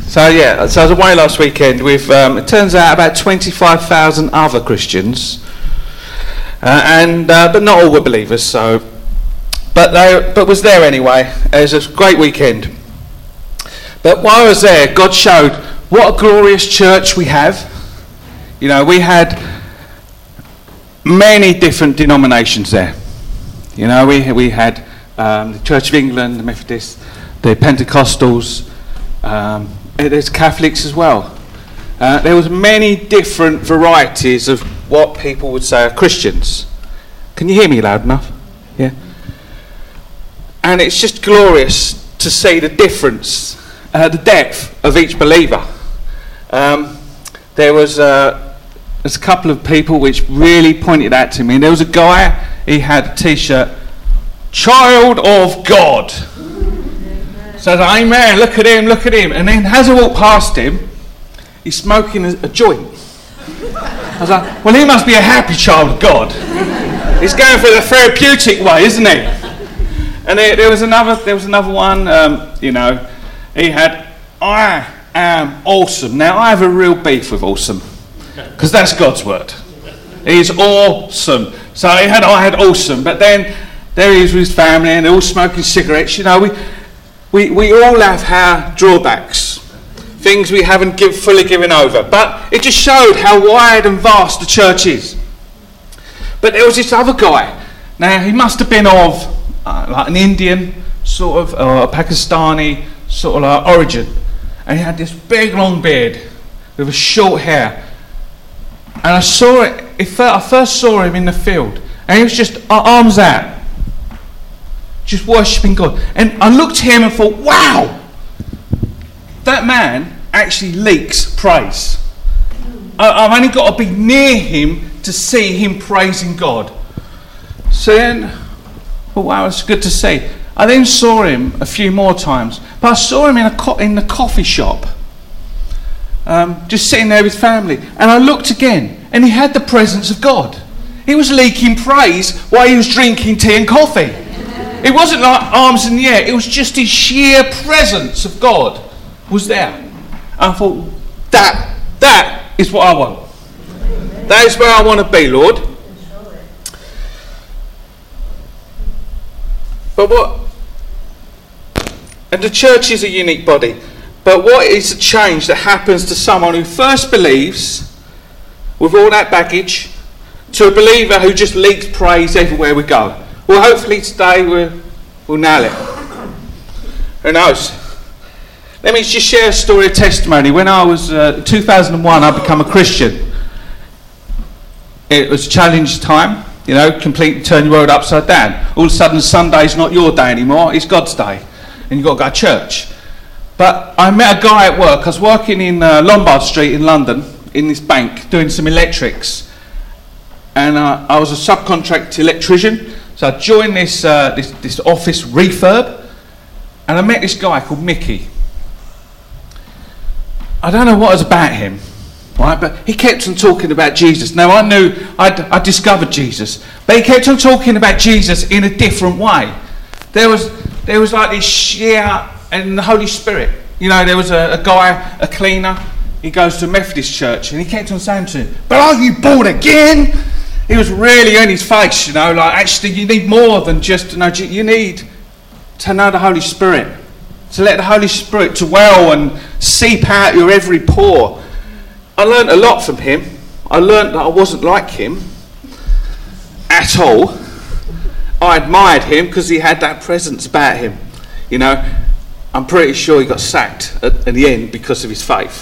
So I was away last weekend with, it turns out, about 25,000 other Christians, but not all were believers. But was there anyway. It was a great weekend. But while I was there, God showed what a glorious church we have. You know, we had many different denominations there. You know, we had the Church of England, the Methodists, the Pentecostals. There's Catholics as well. There was many different varieties of what people would say are Christians. Can you hear me loud enough? Yeah. And it's just glorious to see the difference, the depth of each believer. There was there's a couple of people which really pointed out to me. And there was a guy, he had a t-shirt, "Child of God." So I said, "Amen, look at him." And then as I walked past him, he's smoking a joint. I was like, well, he must be a happy child of God. He's going for the therapeutic way, isn't he? And there was another one, he had, "I am awesome." Now, I have a real beef with awesome, because that's God's word. He's awesome. So I had awesome, but then there he is with his family, and they're all smoking cigarettes. You know, we all have our drawbacks, things we haven't fully given over. But it just showed how wide and vast the church is. But there was this other guy. Now, he must have been of like an Indian sort of, or a Pakistani sort of like origin. And he had this big long beard with a short hair. And I saw it, I first saw him in the field. And he was just arms out, just worshipping God. And I looked at him and thought, wow, that man actually leaks praise. I've only got to be near him to see him praising God. So then, well, wow, it's good to see. I then saw him a few more times, but I saw him in the coffee shop, just sitting there with his family. And I looked again, and he had the presence of God. He was leaking praise while he was drinking tea and coffee. It wasn't like arms in the air. It was just his sheer presence of God was there. And I thought, that is what I want. That is where I want to be, Lord. And the church is a unique body. But what is the change that happens to someone who first believes with all that baggage to a believer who just leaks praise everywhere we go? Well, hopefully today we'll nail it. Who knows? Let me just share a story of testimony. When I was 2001, I became a Christian. It was a challenging time, you know, completely turn your world upside down. All of a sudden, Sunday's not your day anymore, it's God's day. And you've got to go to church. But I met a guy at work. I was working in Lombard Street in London, in this bank, doing some electrics. And I was a subcontract electrician. So I joined this office refurb. And I met this guy called Mickey. I don't know what was about him, right? But he kept on talking about Jesus. Now I knew I discovered Jesus, but he kept on talking about Jesus in a different way. There was like this sheer and the Holy Spirit. You know, there was a guy, a cleaner. He goes to a Methodist church, and he kept on saying to him, "But are you born again?" He was really on his face, you know, like, actually you need more than just to know. You need to know the Holy Spirit, to let the Holy Spirit dwell and seep out your every pore. I learned a lot from him. I learned that I wasn't like him at all. I admired him because he had that presence about him. You know, I'm pretty sure he got sacked at the end because of his faith.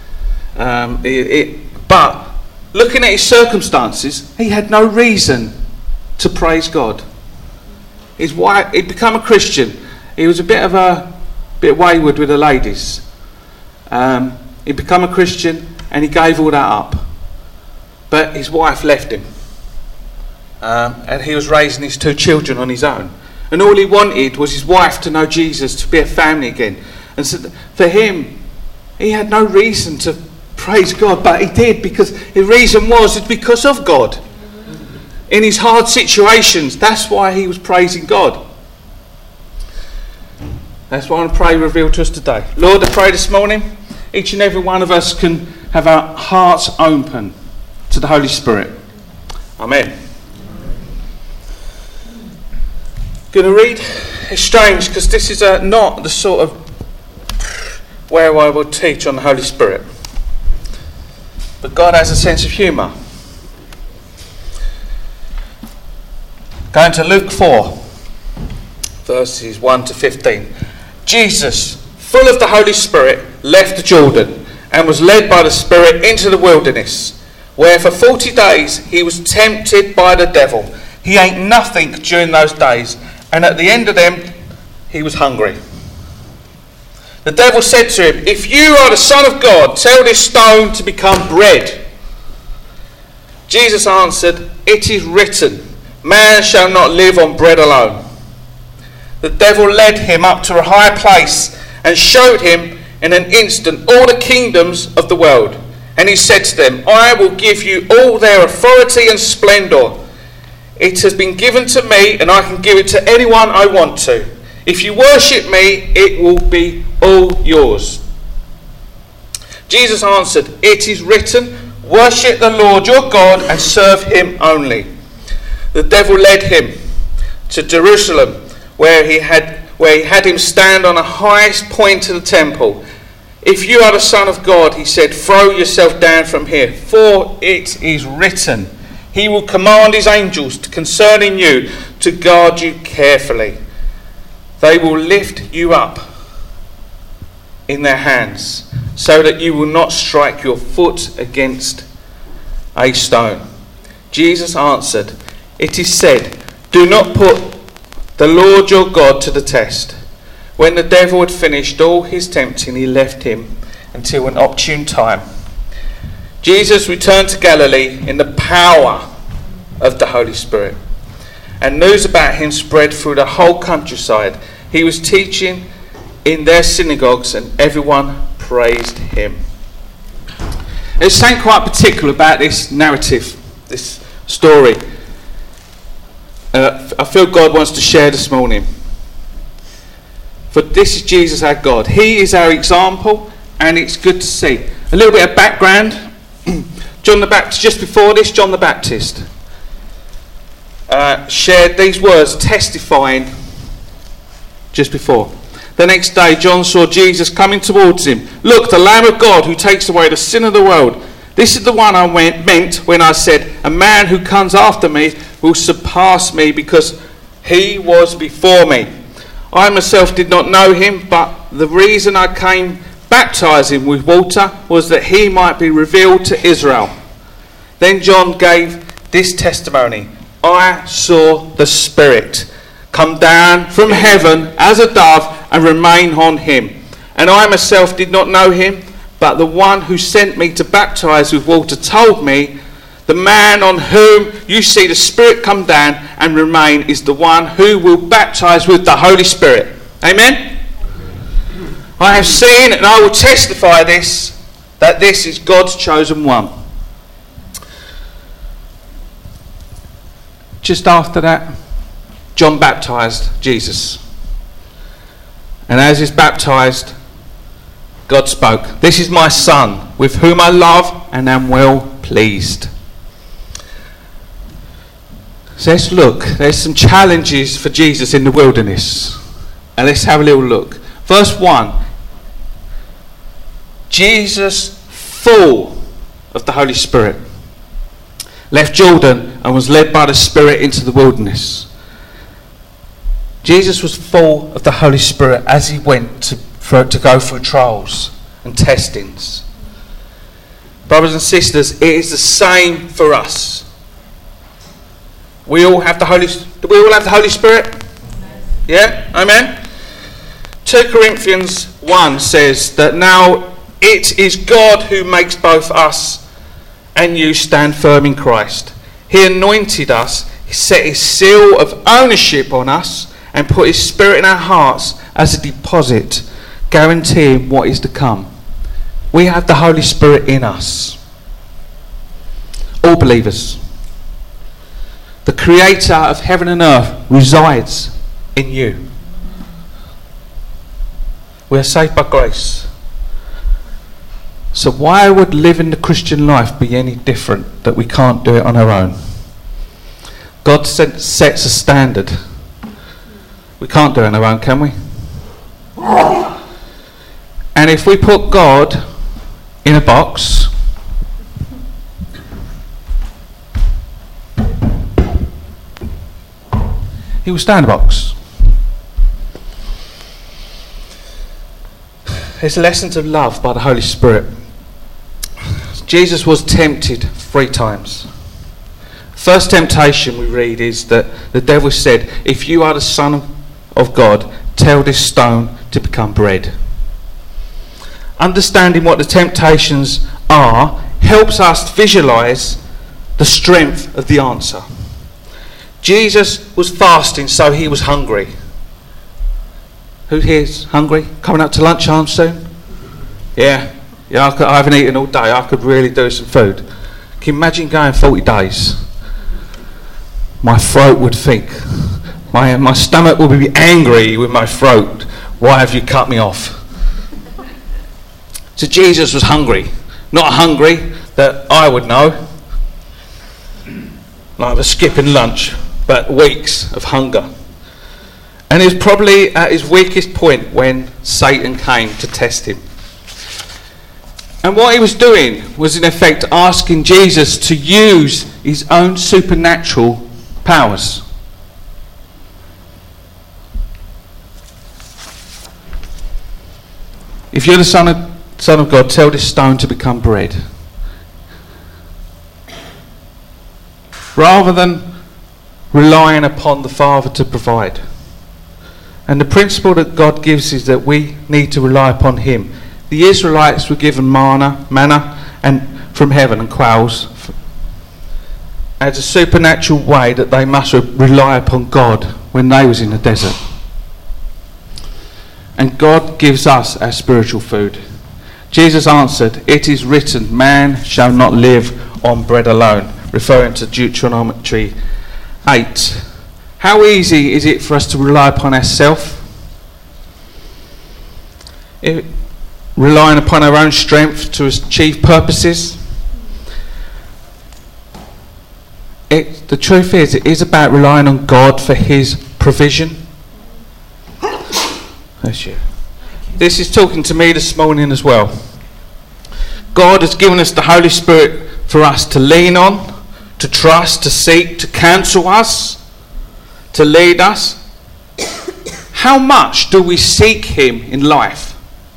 But looking at his circumstances, he had no reason to praise God. His wife, he'd become a Christian. He was a bit wayward with the ladies. He'd become a Christian and he gave all that up. But his wife left him. And he was raising his 2 children on his own. And all he wanted was his wife to know Jesus, to be a family again. And so for him, he had no reason to praise God, but he did, because the reason was it's because of God. In his hard situations, that's why he was praising God. That's what I want to pray revealed to us today. Lord, I pray this morning each and every one of us can have our hearts open to the Holy Spirit. Amen. Going to read. It's strange because this is not the sort of where I will teach on the Holy Spirit. But God has a sense of humour. Going to Luke 4, verses 1 to 15. Jesus, full of the Holy Spirit, left the Jordan and was led by the Spirit into the wilderness, where for 40 days he was tempted by the devil. He ate nothing during those days, and at the end of them he was hungry. The devil said to him, "If you are the Son of God, tell this stone to become bread." Jesus answered, "It is written, man shall not live on bread alone." The devil led him up to a high place and showed him in an instant all the kingdoms of the world. And he said to them, "I will give you all their authority and splendour. It has been given to me, and I can give it to anyone I want to. If you worship me, it will be all yours." Jesus answered, "It is written, worship the Lord your God and serve him only." The devil led him to Jerusalem, where he had him stand on the highest point of the temple. "If you are the Son of God," he said, "throw yourself down from here, for it is written, he will command his angels concerning you to guard you carefully. They will lift you up in their hands, so that you will not strike your foot against a stone." Jesus answered, "It is said, do not put the Lord your God to the test." When the devil had finished all his tempting, he left him until an opportune time. Jesus returned to Galilee in the power of the Holy Spirit, and news about him spread through the whole countryside. He was teaching in their synagogues, and everyone praised him. There's something quite particular about this narrative, this story. I feel God wants to share this morning. For this is Jesus our God. He is our example, and it's good to see. A little bit of background. John the Baptist, just before this, John the Baptist shared these words, testifying just before. The next day, John saw Jesus coming towards him. "Look, the Lamb of God who takes away the sin of the world. This is the one I meant when I said, a man who comes after me will surpass me because he was before me. I myself did not know him, but the reason I came baptizing with water was that he might be revealed to Israel." Then John gave this testimony, "I saw the Spirit come down from heaven as a dove and remain on him. And I myself did not know him, but the one who sent me to baptize with water told me, the man on whom you see the Spirit come down and remain is the one who will baptize with the Holy Spirit." Amen? I have seen and I will testify this, that this is God's chosen one. Just after that, John baptized Jesus. And as he's baptized, God spoke, "This is my son, with whom I love and am well pleased." So let's look. There's some challenges for Jesus in the wilderness. And let's have a little look. Verse 1. Jesus, full of the Holy Spirit, left Jordan and was led by the Spirit into the wilderness. Jesus was full of the Holy Spirit as he went to go through trials and testings. Brothers and sisters, it is the same for us. We all have the Holy Spirit? Yeah? Amen? 2 Corinthians 1 says that now it is God who makes both us and you stand firm in Christ. He anointed us, he set his seal of ownership on us, and put his Spirit in our hearts as a deposit, guaranteeing what is to come. We have the Holy Spirit in us. All believers. The Creator of heaven and earth resides in you. We are saved by grace. So why would living the Christian life be any different, that we can't do it on our own? God sets a standard. We can't do it on our own, can we? And if we put God in a box, he will stay in a box. There's lessons of love by the Holy Spirit. Jesus was tempted 3 times. First temptation we read is that the devil said, if you are the Son of God, tell this stone to become bread. Understanding what the temptations are helps us visualize the strength of the answer. Jesus was fasting, so he was hungry. Who here's hungry? Coming up to lunchtime soon? Yeah, I haven't eaten all day. I could really do some food. Can you imagine going 40 days? My throat would think. My stomach would be angry with my throat. Why have you cut me off? So Jesus was hungry. Not hungry that I would know, like the skipping lunch, but weeks of hunger. And he was probably at his weakest point when Satan came to test him. And what he was doing was in effect asking Jesus to use his own supernatural powers. If you're the Son of God, tell this stone to become bread. Rather than relying upon the Father to provide. And the principle that God gives is that we need to rely upon him. The Israelites were given manna and from heaven and quails as a supernatural way that they must rely upon God when they was in the desert. And God gives us our spiritual food. Jesus answered, it is written, man shall not live on bread alone, referring to Deuteronomy 8. How easy is it for us to rely upon ourselves? Relying upon our own strength to achieve purposes? The truth is, it is about relying on God for his provision. Bless you. This is talking to me this morning as well. God has given us the Holy Spirit for us to lean on, to trust, to seek, to counsel us, to lead us. How much do we seek him in life?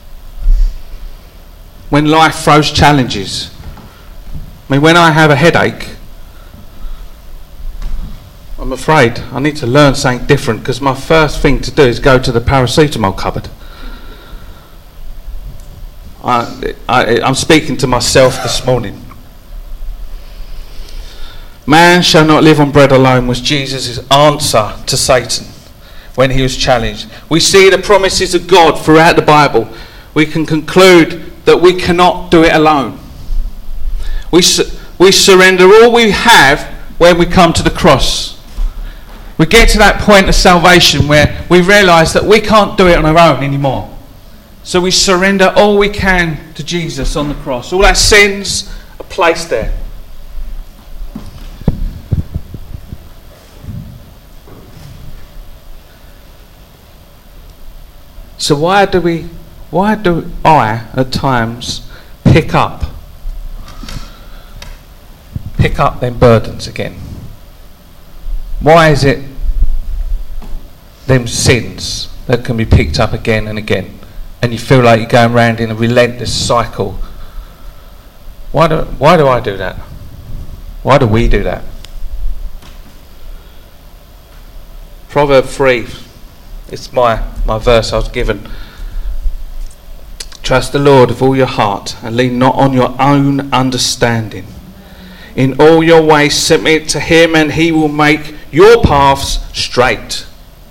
When life throws challenges. I mean, when I have a headache, I'm afraid I need to learn something different, because my first thing to do is go to the paracetamol cupboard. I'm speaking to myself this morning. Man shall not live on bread alone was Jesus' answer to Satan when he was challenged. We see the promises of God throughout the Bible. We can conclude that we cannot do it alone. We surrender all we have when we come to the cross. We get to that point of salvation where we realise that we can't do it on our own anymore. So we surrender all we can to Jesus on the cross. All our sins are placed there. So why do I at times pick up them burdens again? Why is it them sins that can be picked up again and again, and you feel like you're going round in a relentless cycle? Why do I do that? Why do we do that? Proverb 3, it's my verse I was given. Trust the Lord with all your heart and lean not on your own understanding. In all your ways submit to him, and he will make your paths straight.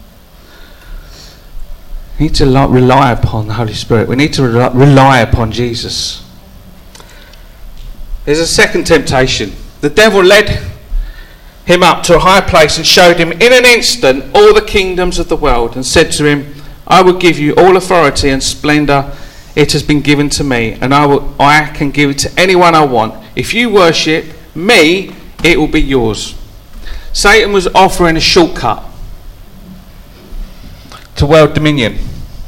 We need to rely upon the Holy Spirit. We need to rely upon Jesus. There's a second temptation. The devil led him up to a high place and showed him in an instant all the kingdoms of the world, and said to him, I will give you all authority and splendour it has been given to me, and I can give it to anyone I want. If you worship me, it will be yours. Satan was offering a shortcut to world dominion,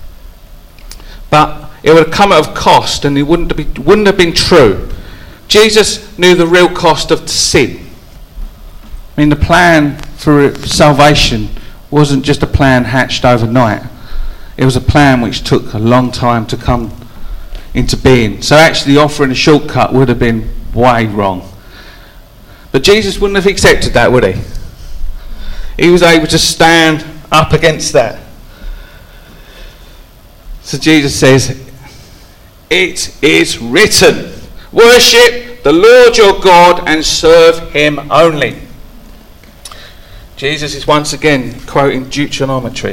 but it would have come at a cost, and it wouldn't have been true. Jesus knew the real cost of sin. I mean, the plan for salvation wasn't just a plan hatched overnight. It was a plan which took a long time to come into being. So actually offering a shortcut would have been way wrong. But Jesus wouldn't have accepted that, would he? He was able to stand up against that. So Jesus says, it is written, worship the Lord your God and serve him only. Jesus is once again quoting Deuteronomy.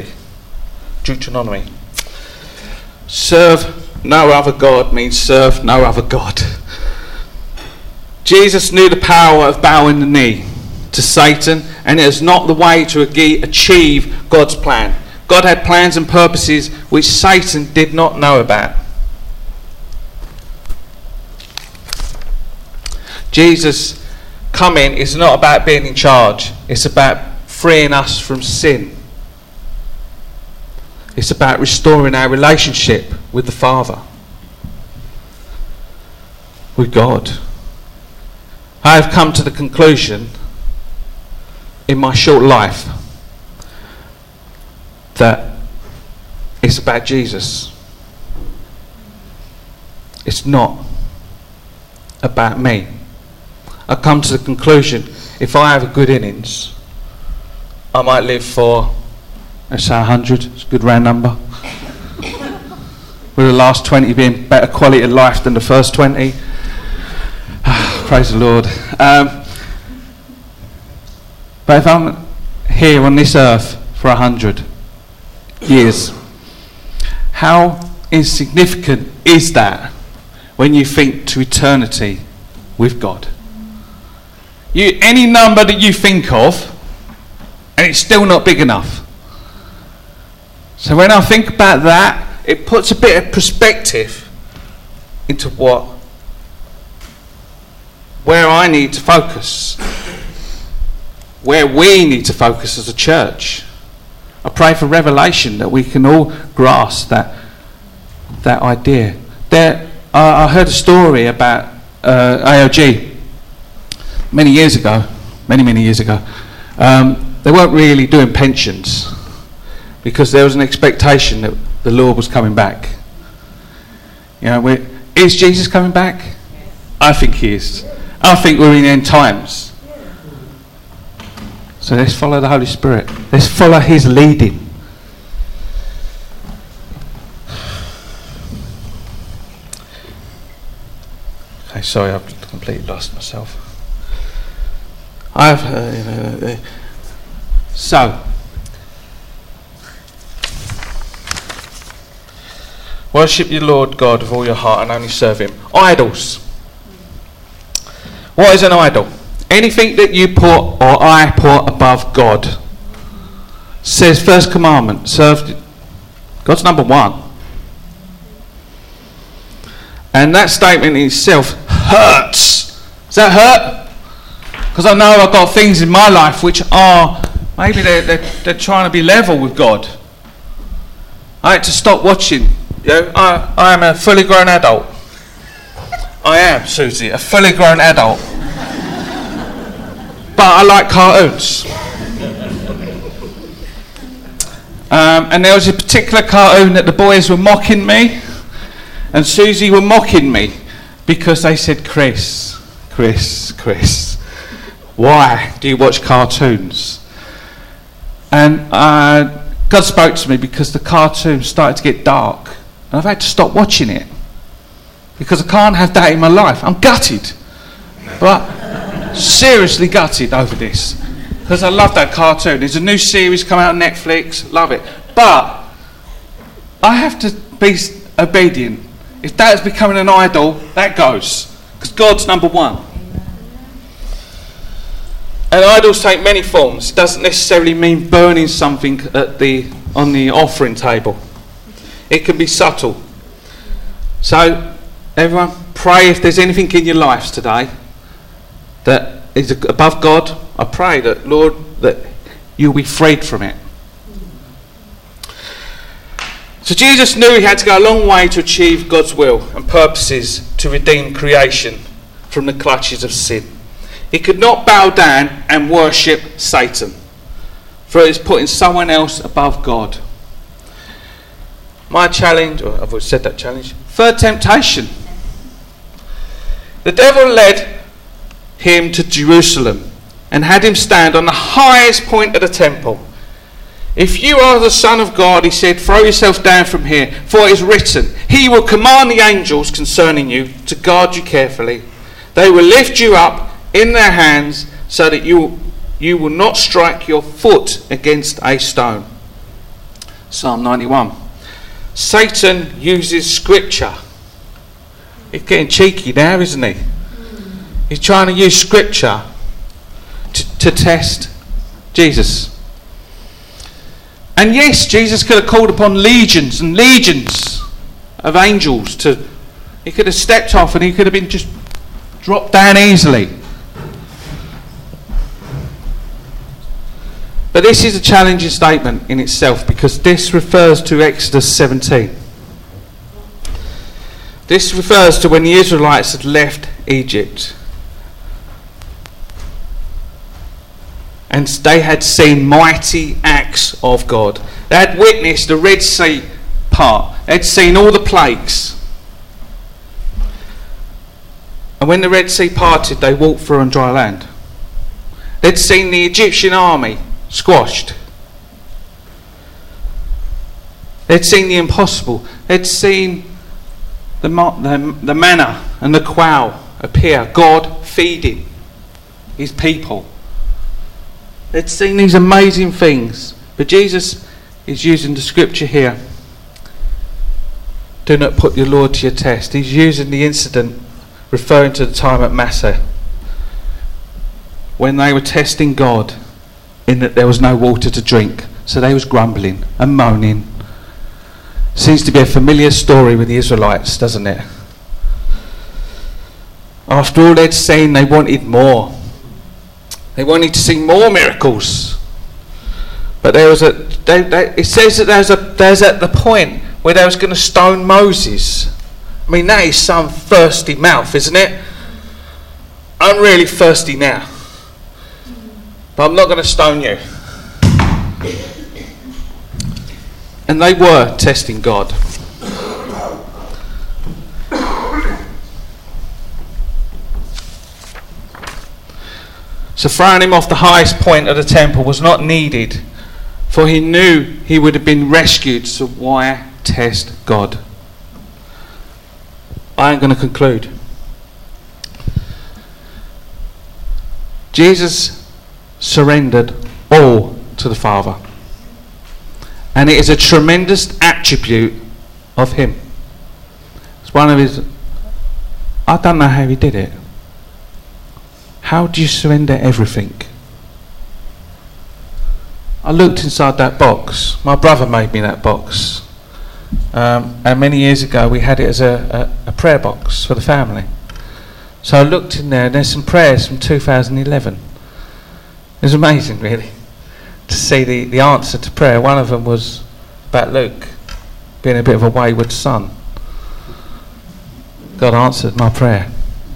Serve no other God means serve no other God. Jesus knew the power of bowing the knee to Satan, and it is not the way to achieve God's plan. God had plans and purposes which Satan did not know about. Jesus coming is not about being in charge. It's about freeing us from sin. It's about restoring our relationship with the Father, with God. I have come to the conclusion in my short life that it's about Jesus. It's not about me. I've come to the conclusion, if I have a good innings, I might live for, let's say 100, it's a good round number. With the last 20 being better quality of life than the first 20. Praise the Lord. But if I'm here on this earth for 100 years, how insignificant is that when you think to eternity with God? Any number that you think of, and it's still not big enough. So when I think about that, it puts a bit of perspective into where I need to focus, where we need to focus as a church. I pray for revelation that we can all grasp that idea. I heard a story about AOG many years ago. They weren't really doing pensions because there was an expectation that the Lord was coming back. You know, is Jesus coming back? I think he is. I think we're in end times. So let's follow the Holy Spirit. Let's follow his leading. Okay, sorry, I've completely lost myself. So, worship your Lord God with all your heart and only serve him. Idols. What is an idol? Anything that you put or I put above God. Says first commandment, serve God's number one. And that statement in itself hurts. Does that hurt? Because I know I've got things in my life which are, maybe they're trying to be level with God. I had to stop watching. You know, I am a fully grown adult. I am, Susie, a fully grown adult. But I like cartoons. And there was a particular cartoon that the boys were mocking me, and Susie were mocking me because they said, Chris, why do you watch cartoons? And God spoke to me because the cartoon started to get dark, and I've had to stop watching it because I can't have that in my life. I'm gutted, but seriously gutted over this because I love that cartoon. There's a new series coming out on Netflix, love it, but I have to be obedient. If that is becoming an idol, that goes, because God's number one. And idols take many forms. It doesn't necessarily mean burning something on the offering table. It can be subtle. So, everyone, pray if there's anything in your lives today that is above God. I pray that, Lord, that you'll be freed from it. So Jesus knew he had to go a long way to achieve God's will and purposes to redeem creation from the clutches of sin. He could not bow down and worship Satan, for it is putting someone else above God. My challenge, or I've already said that challenge, third temptation. The devil led him to Jerusalem and had him stand on the highest point of the temple. If you are the Son of God, he said, throw yourself down from here, for it is written, he will command the angels concerning you to guard you carefully. They will lift you up in their hands so that you will not strike your foot against a stone. Psalm 91. Satan uses scripture. He's getting cheeky now, isn't he? He's trying to use scripture to test Jesus. And yes, Jesus could have called upon legions and legions of angels he could have stepped off and he could have been just dropped down easily. But this is a challenging statement in itself, because this refers to Exodus 17. This refers to when the Israelites had left Egypt. And they had seen mighty acts of God. They had witnessed the Red Sea part. They had seen all the plagues. And when the Red Sea parted, they walked through on dry land. They'd seen the Egyptian army squashed. They'd seen the impossible. They'd seen the manna and the quail appear, God feeding his people. They'd seen these amazing things. But Jesus is using the scripture here. Do not put your Lord to your test. He's using the incident referring to the time at Massah, when they were testing God in that there was no water to drink. So they was grumbling and moaning. Seems to be a familiar story with the Israelites, doesn't it? After all they'd seen, they wanted more. They wanted to see more miracles. But it says that there's at the point where they was going to stone Moses. I mean, that is some thirsty mouth, isn't it? I'm really thirsty now. But I'm not going to stone you. And they were testing God. So throwing him off the highest point of the temple was not needed, for he knew he would have been rescued. So why test God? I am going to conclude. Jesus surrendered all to the Father. And it is a tremendous attribute of him. It's one of his... I don't know how he did it. How do you surrender everything? I looked inside that box. My brother made me that box. And many years ago we had it as a prayer box for the family. So I looked in there and there's some prayers from 2011. It was amazing, really, to see the answer to prayer. One of them was about Luke being a bit of a wayward son. God answered my prayer.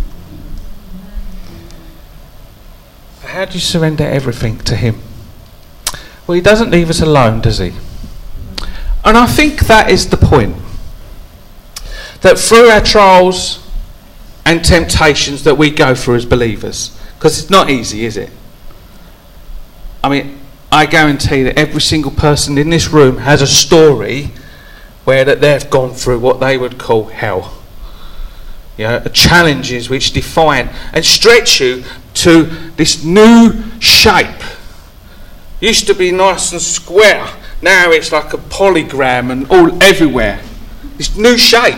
How do you surrender everything to him? Well, he doesn't leave us alone, does he? And I think that is the point. That through our trials and temptations that we go through as believers, because it's not easy, is it? I mean, I guarantee that every single person in this room has a story where that they've gone through what they would call hell. You know, challenges which define and stretch you to this new shape. Used to be nice and square. Now it's like a polygram and all everywhere. This new shape.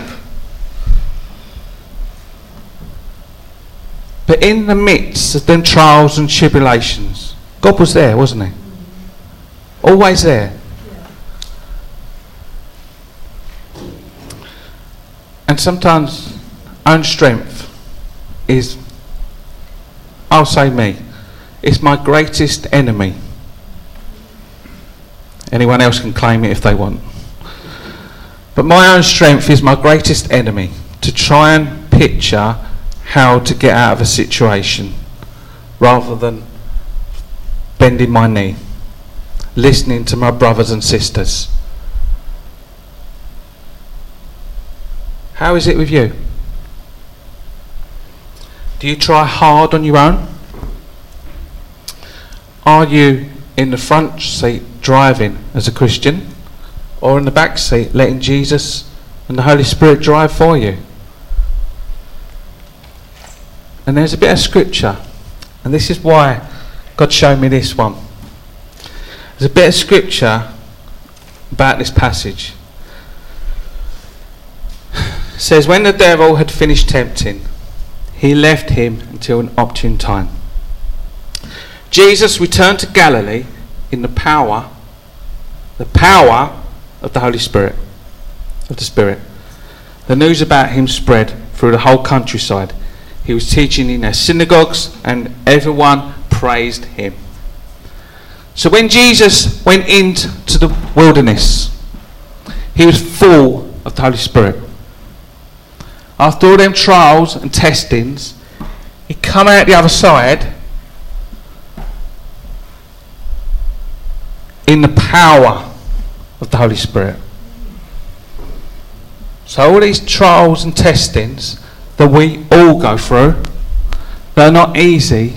But in the midst of them trials and tribulations, God was there, wasn't he? Always there. And sometimes own strength is, I'll say me, it's my greatest enemy. Anyone else can claim it if they want. But my own strength is my greatest enemy, to try and picture how to get out of a situation rather than bending my knee, listening to my brothers and sisters. How is it with you? Do you try hard on your own? Are you in the front seat driving as a Christian, or in the back seat letting Jesus and the Holy Spirit drive for you? And there's a bit of scripture, and this is why God showed me this one. There's a bit of scripture about this passage. It says, when the devil had finished tempting, he left him until an opportune time. Jesus returned to Galilee in the power of the Holy Spirit, of the Spirit. The news about him spread through the whole countryside. He was teaching in their synagogues, and everyone praised him. So when Jesus went into the wilderness, he was full of the Holy Spirit. After all them trials and testings, he come out the other side in the power of the Holy Spirit. So all these trials and testings that we all go through, they're not easy.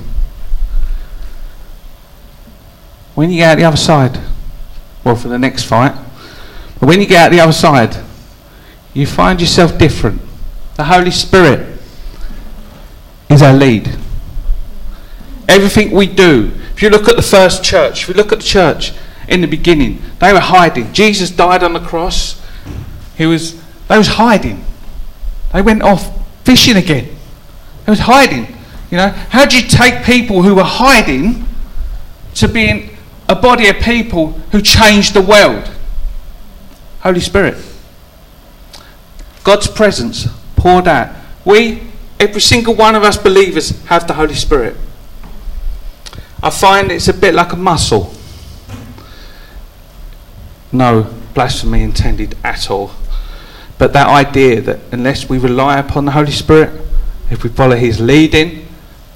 When you get out the other side, well, for the next fight, but when you get out the other side, you find yourself different. The Holy Spirit is our lead. Everything we do, if you look at the first church, if you look at the church in the beginning, they were hiding. Jesus died on the cross. They was hiding. They went off fishing again. They was hiding. You know, how do you take people who were hiding to being a body of people who changed the world? Holy Spirit. God's presence poured out. Every single one of us believers have the Holy Spirit. I find it's a bit like a muscle. No blasphemy intended at all. But that idea that unless we rely upon the Holy Spirit, if we follow his leading,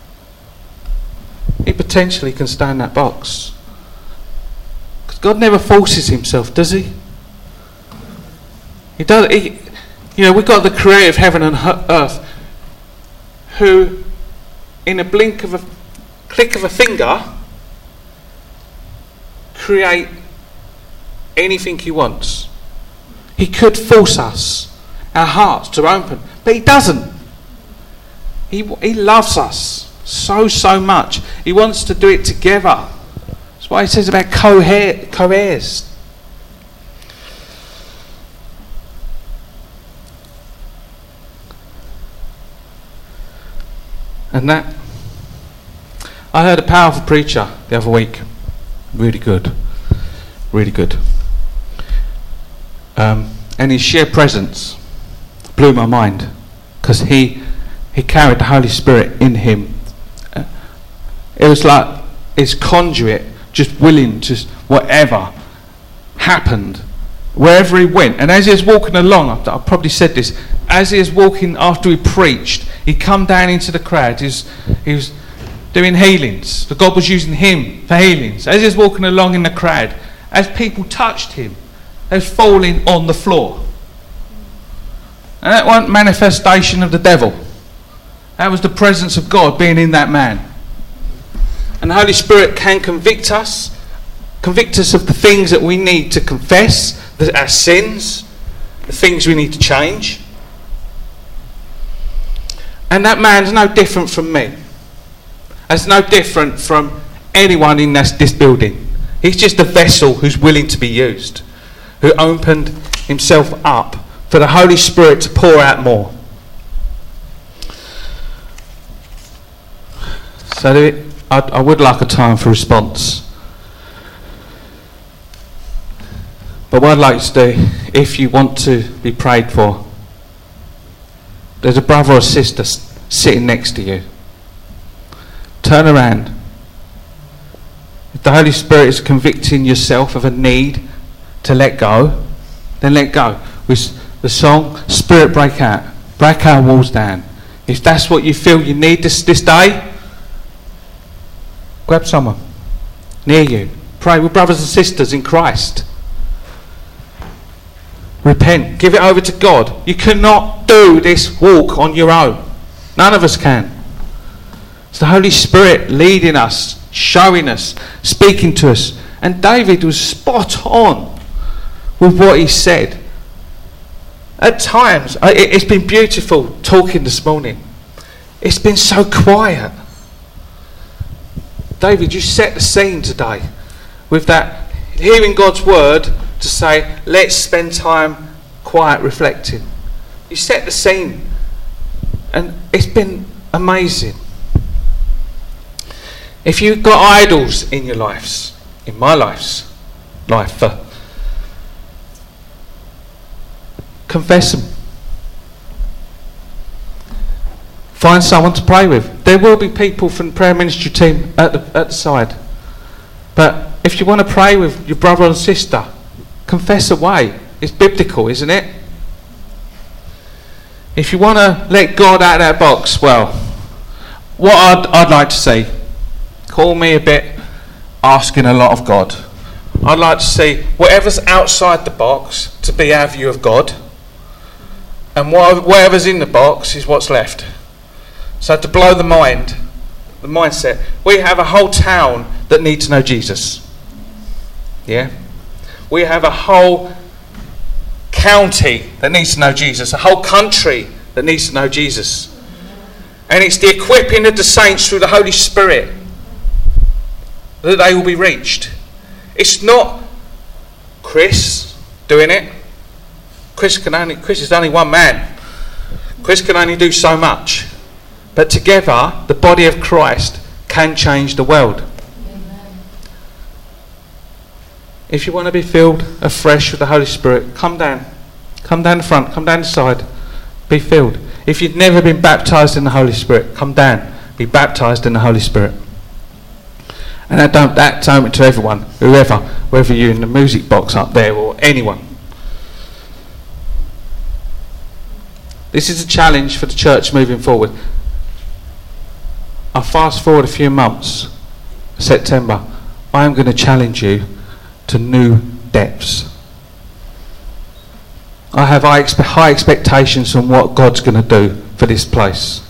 he potentially can stay in that box. Because God never forces himself, does he? He does. We've got the creator of heaven and earth, who, in a click of a finger, create anything he wants. He could force us, our hearts, to open, but he doesn't. He loves us so much. He wants to do it together. That's why he says about co-heirs. And that, I heard a powerful preacher the other week. Really good. And his sheer presence blew my mind, because he carried the Holy Spirit in him. It was like his conduit, just willing to whatever happened, wherever he went. And as he was walking along, I probably said this, as he was walking after he preached, he come down into the crowd. He was doing healings. The God was using him for healings. As he was walking along in the crowd, as people touched him, they was falling on the floor. And that wasn't manifestation of the devil. That was the presence of God being in that man. And the Holy Spirit can convict us of the things that we need to confess, our sins, the things we need to change. And that man's no different from me. That's no different from anyone in this building. He's just a vessel who's willing to be used, who opened himself up for the Holy Spirit to pour out more. So I would like a time for response. But what I'd like to do, if you want to be prayed for, there's a brother or sister sitting next to you. Turn around. If the Holy Spirit is convicting yourself of a need to let go, then let go. With the song, Spirit break out. Break our walls down. If that's what you feel you need this day, grab someone near you. Pray with brothers and sisters in Christ. Repent. Give it over to God. You cannot do this walk on your own. None of us can. It's the Holy Spirit leading us, showing us, speaking to us. And David was spot on with what he said. At times, it's been beautiful talking this morning. It's been so quiet. David, you set the scene today with that, hearing God's word to say, let's spend time quiet, reflecting. You set the scene, and it's been amazing. If you've got idols in your lives, in my life, confess them. Find someone to pray with. There will be people from the prayer ministry team at the side. But if you want to pray with your brother and sister, confess away. It's biblical, isn't it? If you want to let God out of that box, well, what I'd like to see, call me a bit asking a lot of God. I'd like to see whatever's outside the box to be our view of God, and whatever's in the box is what's left. So to blow the mindset, we have a whole town that needs to know Jesus. Yeah? We have a whole county that needs to know Jesus, a whole country that needs to know Jesus. And it's the equipping of the saints through the Holy Spirit that they will be reached. It's not Chris doing it. Chris is only one man. Chris can only do so much. But together, the body of Christ can change the world. Amen. If you want to be filled afresh with the Holy Spirit, come down. Come down the front, come down the side. Be filled. If you've never been baptised in the Holy Spirit, come down. Be baptised in the Holy Spirit. And that's open to everyone, whoever, whether you're in the music box up there or anyone. This is a challenge for the church moving forward. I'll fast forward a few months, September. I am going to challenge you to new depths. I have high expectations on what God's going to do for this place.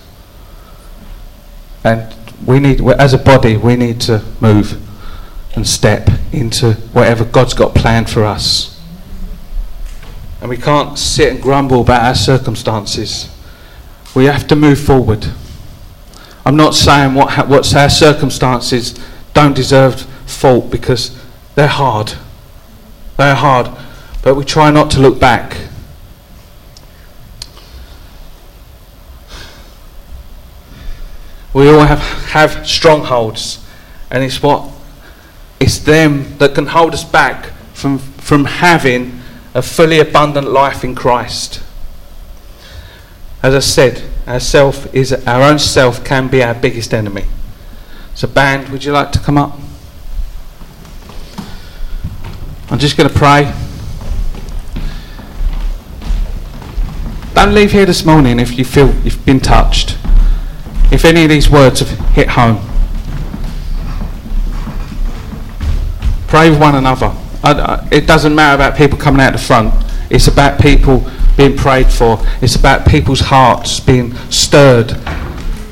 And as a body, we need to move and step into whatever God's got planned for us. And we can't sit and grumble about our circumstances. We have to move forward. I'm not saying what's our circumstances don't deserve fault, because they're hard. They're hard. But we try not to look back. We all have strongholds, and it's them that can hold us back from having a fully abundant life in Christ. As I said, our own self can be our biggest enemy. So band, would you like to come up? I'm just going to pray. Don't leave here this morning if you feel you've been touched. If any of these words have hit home. Pray with one another. It doesn't matter about people coming out the front. It's about people being prayed for. It's about people's hearts being stirred